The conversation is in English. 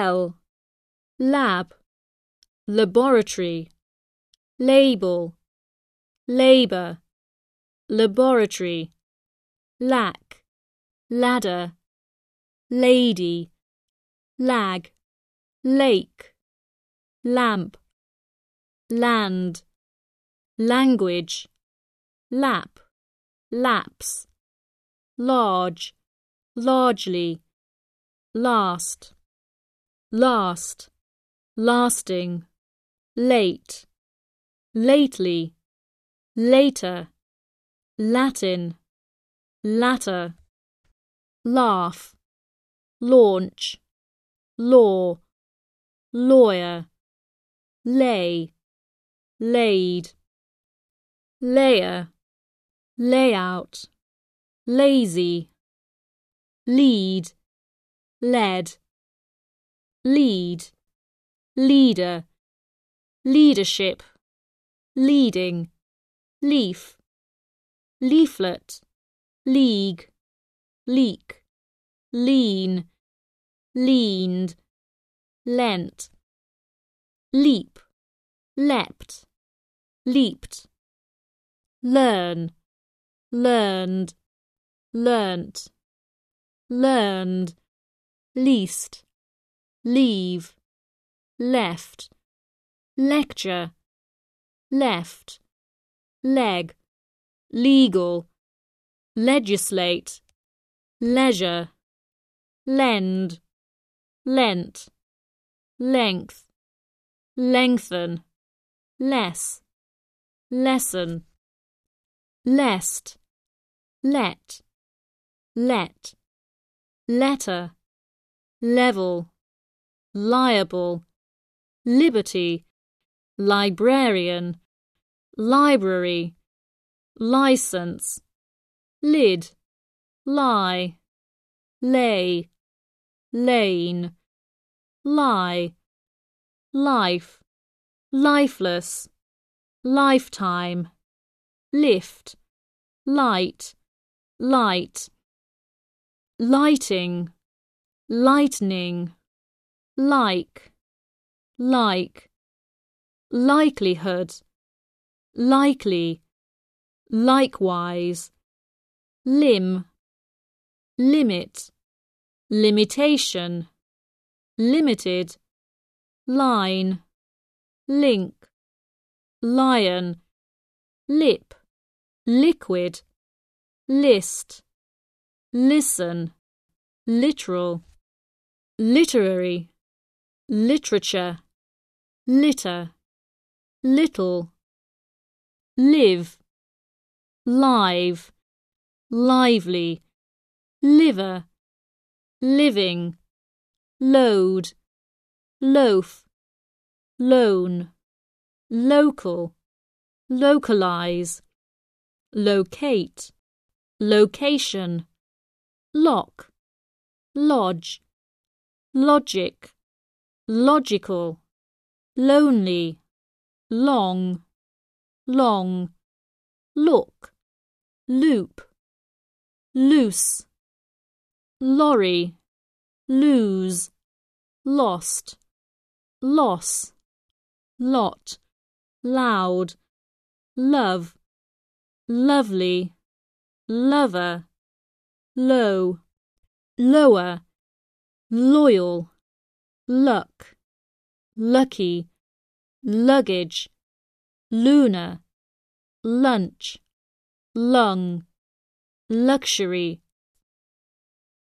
L, lab, laboratory, label, labour, laboratory, lack, ladder, lady, lag, lake, lamp, land, language, lap, lapse, large, largely, last, last, lasting, late, lately, later, Latin, latter, laugh, launch, law, lawyer, lay, laid, layer, layout, lazy, lead, led, lead, leader, leadership, leading, leaf, leaflet, league, leak, lean, leaned, lent, leap, leapt, leaped, learn, learned, learnt, learned, least, leave, left, lecture, left, leg, legal, legislate, leisure, lend, lent, length, lengthen, less, lesson, lest, let, letter, level, liable, liberty, librarian, library, license, lid, lie, lay, lane, lie, life, lifeless, lifetime, lift, light, light, lighting, lightning, like, likelihood, likely, likewise, limb, limit, limitation, limited, line, link, lion, lip, liquid, list, listen, literal, literary, literature, litter, little, live, live, lively, liver, living, load, loaf, loan, local, localize, locate, location, lock, lodge, logic, logical, lonely, long, long, look, loop, loose, lorry, lose, lost, loss, lot, loud, love, lovely, lover, low, lower, loyal, luck, lucky, luggage, lunar, lunch, lung, luxury,